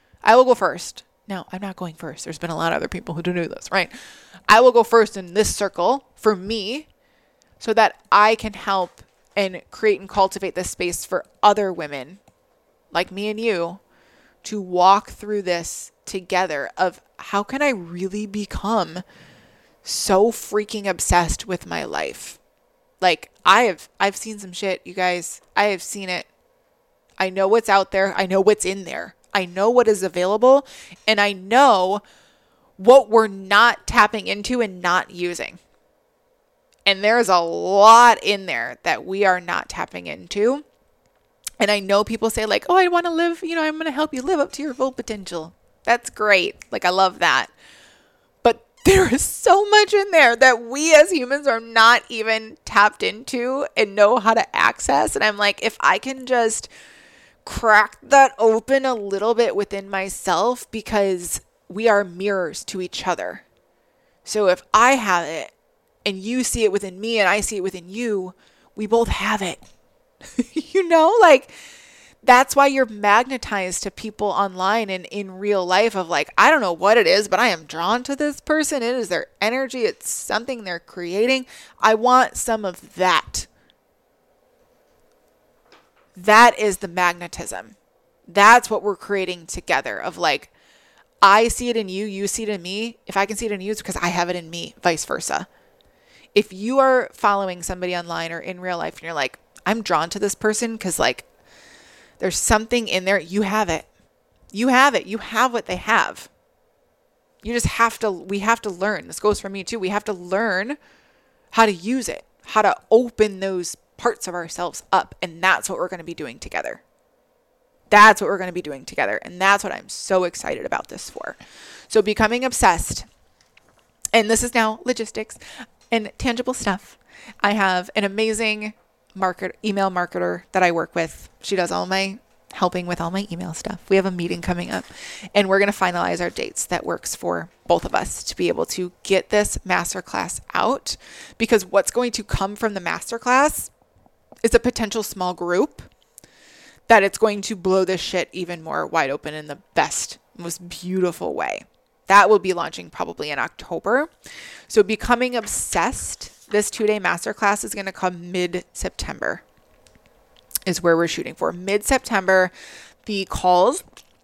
No, I'm not going first. There's been a lot of other people who do this, right? I will go first in this circle for me so that I can help and create and cultivate this space for other women like me and you to walk through this together of how can I really become so freaking obsessed with my life. Like, I've seen some shit, you guys. I have seen it. I know what's out there. I know what's in there. I know what is available, and I know what we're not tapping into and not using. And there's a lot in there that we are not tapping into. And I know people say like, oh, I want to live, I'm going to help you live up to your full potential. That's great. Like, I love that. But there is so much in there that we as humans are not even tapped into and know how to access. And I'm like, if I can just crack that open a little bit within myself, because we are mirrors to each other. So if I have it and you see it within me and I see it within you, we both have it. Like, that's why you're magnetized to people online and in real life of like, I don't know what it is, but I am drawn to this person. It is their energy. It's something they're creating. I want some of that. That is the magnetism. That's what we're creating together of like, I see it in you, you see it in me. If I can see it in you, it's because I have it in me, vice versa. If you are following somebody online or in real life and you're like, I'm drawn to this person because like there's something in there, you have it. You have it. You have what they have. You just we have to learn. This goes for me too. We have to learn how to use it, how to open those parts of ourselves up. And that's what we're going to be doing together. That's what we're going to be doing together. And that's what I'm so excited about this for. So becoming obsessed. And this is now logistics and tangible stuff. I have an amazing email marketer that I work with. She does helping with all my email stuff. We have a meeting coming up and we're going to finalize our dates that works for both of us to be able to get this masterclass out, because what's going to come from the masterclass is a potential small group that it's going to blow this shit even more wide open in the best, most beautiful way. That will be launching probably in October. So becoming obsessed, this 2-day masterclass is going to come mid-September is where we're shooting for. Mid-September, the calls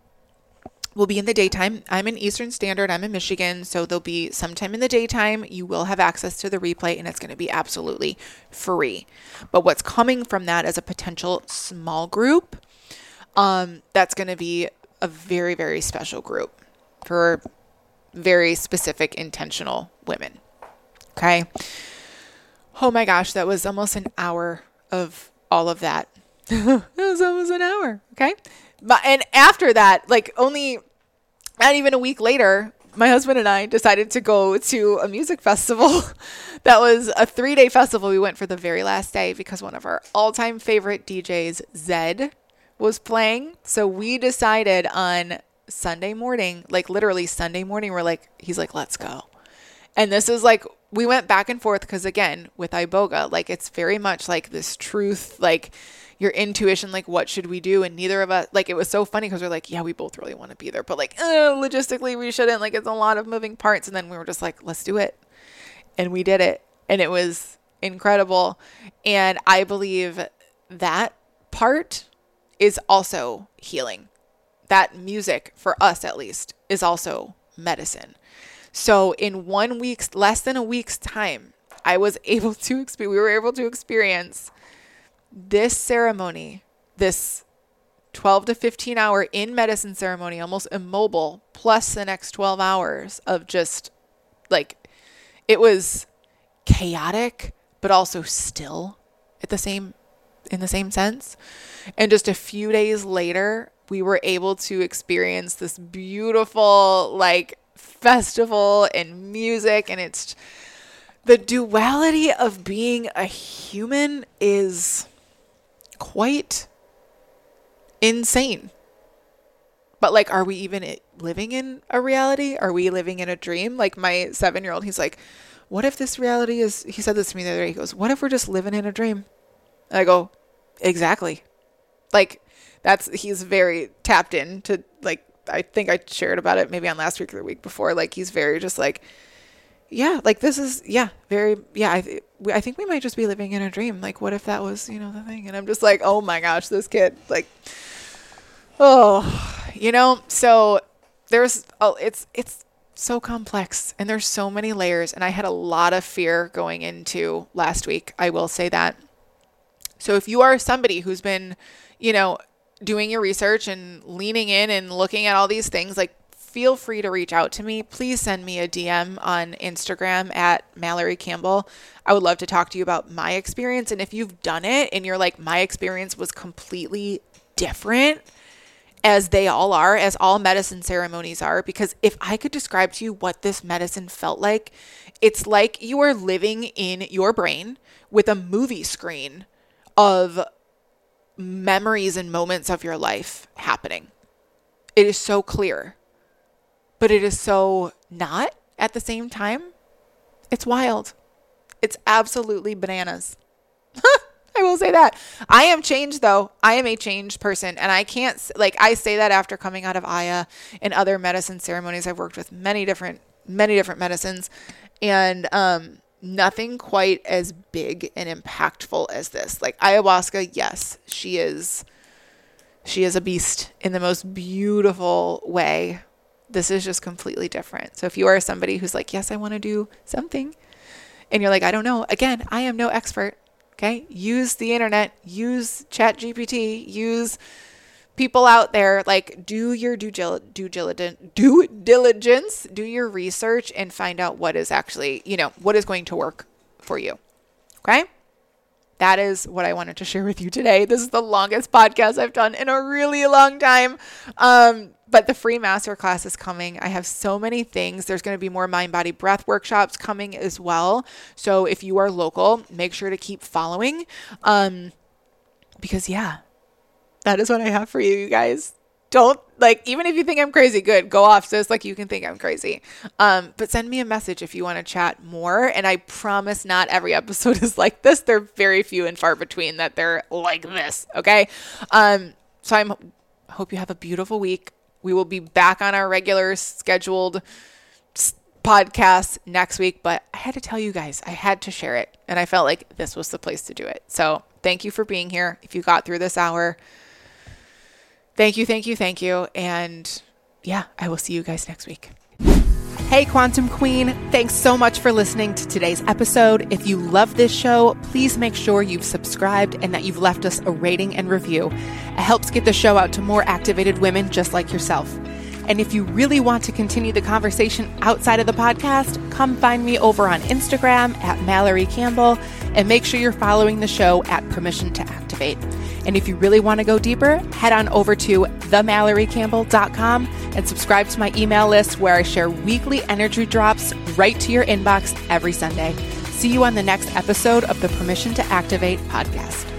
will be in the daytime. I'm in Eastern Standard. I'm in Michigan. So there'll be sometime in the daytime. You will have access to the replay and it's going to be absolutely free. But what's coming from that is a potential small group. That's going to be a very, very special group for very specific, intentional women. Okay. Oh my gosh, that was almost an hour of all of that. It was almost an hour. Okay. And after that, like only not even a week later, my husband and I decided to go to a music festival. That was a 3-day festival. We went for the very last day because one of our all-time favorite DJs, Zed, was playing. So we decided on Sunday morning, like literally Sunday morning, he's like, let's go. And this is like, we went back and forth because again, with Iboga, like it's very much like this truth, like your intuition, like what should we do? And neither of us, like it was so funny because we're like, yeah, we both really want to be there, but like logistically we shouldn't, like it's a lot of moving parts. And then we were just like, let's do it. And we did it. And it was incredible. And I believe that part is also healing. That music, for us at least, is also medicine. So in less than a week's time, we were able to experience this ceremony, this 12 to 15 hour in medicine ceremony, almost immobile, plus the next 12 hours of just like, it was chaotic, but also still in the same sense. And just a few days later, we were able to experience this beautiful, like, festival and music. And it's the duality of being a human is quite insane. But like, are we even living in a reality? Are we living in a dream? Like my 7-year-old, he's like, what if this reality is, he said this to me the other day, he goes, what if we're just living in a dream? And I go, exactly. Like he's very tapped into, like, I think I shared about it maybe on last week or the week before. Like he's very just like, yeah, like this is, yeah, very, yeah. I think we might just be living in a dream. Like, what if that was, the thing? And I'm just like, oh my gosh, this kid, like, so it's so complex and there's so many layers. And I had a lot of fear going into last week. I will say that. So if you are somebody who's been, doing your research and leaning in and looking at all these things, like, feel free to reach out to me. Please send me a DM on Instagram at Mallory Campbell. I would love to talk to you about my experience. And if you've done it and you're like, my experience was completely different, as they all are, as all medicine ceremonies are, because if I could describe to you what this medicine felt like, it's like you are living in your brain with a movie screen of memories and moments of your life happening. It is so clear, but it is so not at the same time. It's wild. It's absolutely bananas. I will say that. I am changed though. I am a changed person, and I can't, like, I say that after coming out of Aya and other medicine ceremonies. I've worked with many different medicines, and nothing quite as big and impactful as this. Like ayahuasca, yes, she is a beast in the most beautiful way. This is just completely different. So if you are somebody who's like, yes, I want to do something, and you're like, I don't know, again, I am no expert. Okay. Use the internet, use ChatGPT, use people out there, like, do your due diligence, do your research and find out what is actually, what is going to work for you. Okay? That is what I wanted to share with you today. This is the longest podcast I've done in a really long time. But the free masterclass is coming. I have so many things. There's going to be more mind, body, breath workshops coming as well. So if you are local, make sure to keep following. Because that is what I have for you, you guys. Don't even if you think I'm crazy, good, go off, sis. You can think I'm crazy. But send me a message if you want to chat more. And I promise not every episode is like this. They're very few and far between that they're like this. Okay. So I hope you have a beautiful week. We will be back on our regular scheduled podcast next week, but I had to tell you guys, I had to share it. And I felt like this was the place to do it. So thank you for being here. If you got through this hour, thank you. And I will see you guys next week. Hey, Quantum Queen. Thanks so much for listening to today's episode. If you love this show, please make sure you've subscribed and that you've left us a rating and review. It helps get the show out to more activated women just like yourself. And if you really want to continue the conversation outside of the podcast, come find me over on Instagram at Mallory Campbell, and make sure you're following the show at Permission to Activate. And if you really want to go deeper, head on over to themallorycampbell.com and subscribe to my email list where I share weekly energy drops right to your inbox every Sunday. See you on the next episode of the Permission to Activate podcast.